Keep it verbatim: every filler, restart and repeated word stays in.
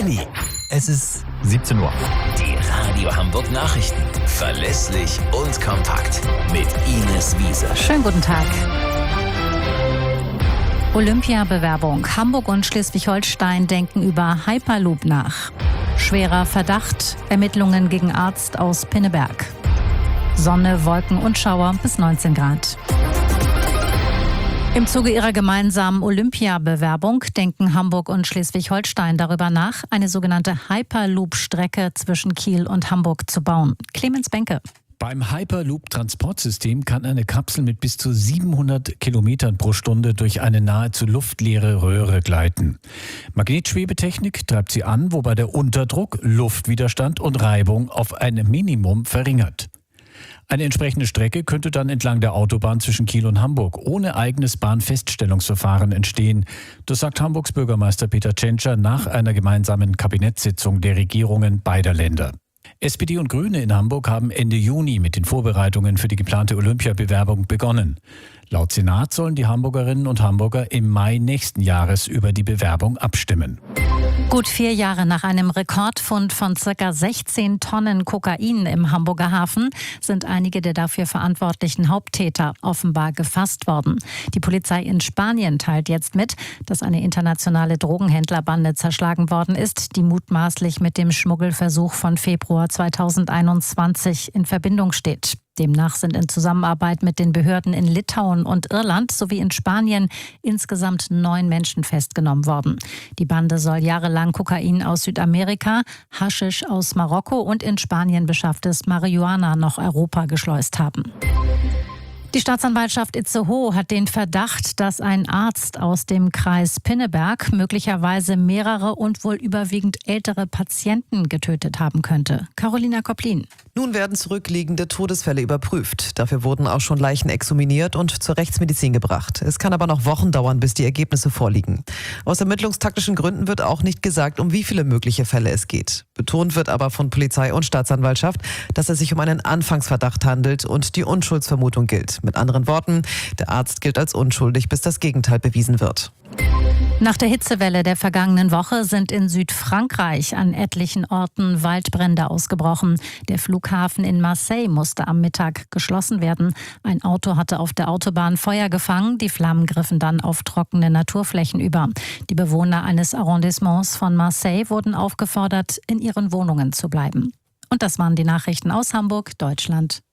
Uli, es ist siebzehn Uhr. Die Radio Hamburg Nachrichten. Verlässlich und kompakt. Mit Ines Wiese. Schönen guten Tag. Olympiabewerbung. Hamburg und Schleswig-Holstein denken über Hyperloop nach. Schwerer Verdacht. Ermittlungen gegen Arzt aus Pinneberg. Sonne, Wolken und Schauer bis neunzehn Grad. Im Zuge ihrer gemeinsamen Olympiabewerbung denken Hamburg und Schleswig-Holstein darüber nach, eine sogenannte Hyperloop-Strecke zwischen Kiel und Hamburg zu bauen. Clemens Benke. Beim Hyperloop-Transportsystem kann eine Kapsel mit bis zu siebenhundert Kilometern pro Stunde durch eine nahezu luftleere Röhre gleiten. Magnetschwebetechnik treibt sie an, wobei der Unterdruck, Luftwiderstand und Reibung auf ein Minimum verringert. Eine entsprechende Strecke könnte dann entlang der Autobahn zwischen Kiel und Hamburg ohne eigenes Bahnfeststellungsverfahren entstehen. Das sagt Hamburgs Bürgermeister Peter Tschentscher nach einer gemeinsamen Kabinettssitzung der Regierungen beider Länder. S P D und Grüne in Hamburg haben Ende Juni mit den Vorbereitungen für die geplante Olympiabewerbung begonnen. Laut Senat sollen die Hamburgerinnen und Hamburger im Mai nächsten Jahres über die Bewerbung abstimmen. Gut vier Jahre nach einem Rekordfund von ca. sechzehn Tonnen Kokain im Hamburger Hafen sind einige der dafür verantwortlichen Haupttäter offenbar gefasst worden. Die Polizei in Spanien teilt jetzt mit, dass eine internationale Drogenhändlerbande zerschlagen worden ist, die mutmaßlich mit dem Schmuggelversuch von Februar zweitausendeinundzwanzig in Verbindung steht. Demnach sind in Zusammenarbeit mit den Behörden in Litauen und Irland sowie in Spanien insgesamt neun Menschen festgenommen worden. Die Bande soll jahrelang Kokain aus Südamerika, Haschisch aus Marokko und in Spanien beschafftes Marihuana nach Europa geschleust haben. Die Staatsanwaltschaft Itzehoe hat den Verdacht, dass ein Arzt aus dem Kreis Pinneberg möglicherweise mehrere und wohl überwiegend ältere Patienten getötet haben könnte. Carolina Koplin. Nun werden zurückliegende Todesfälle überprüft. Dafür wurden auch schon Leichen exhuminiert und zur Rechtsmedizin gebracht. Es kann aber noch Wochen dauern, bis die Ergebnisse vorliegen. Aus ermittlungstaktischen Gründen wird auch nicht gesagt, um wie viele mögliche Fälle es geht. Betont wird aber von Polizei und Staatsanwaltschaft, dass es sich um einen Anfangsverdacht handelt und die Unschuldsvermutung gilt. Mit anderen Worten, der Arzt gilt als unschuldig, bis das Gegenteil bewiesen wird. Nach der Hitzewelle der vergangenen Woche sind in Südfrankreich an etlichen Orten Waldbrände ausgebrochen. Der Flughafen in Marseille musste am Mittag geschlossen werden. Ein Auto hatte auf der Autobahn Feuer gefangen. Die Flammen griffen dann auf trockene Naturflächen über. Die Bewohner eines Arrondissements von Marseille wurden aufgefordert, in ihren Wohnungen zu bleiben. Und das waren die Nachrichten aus Hamburg, Deutschland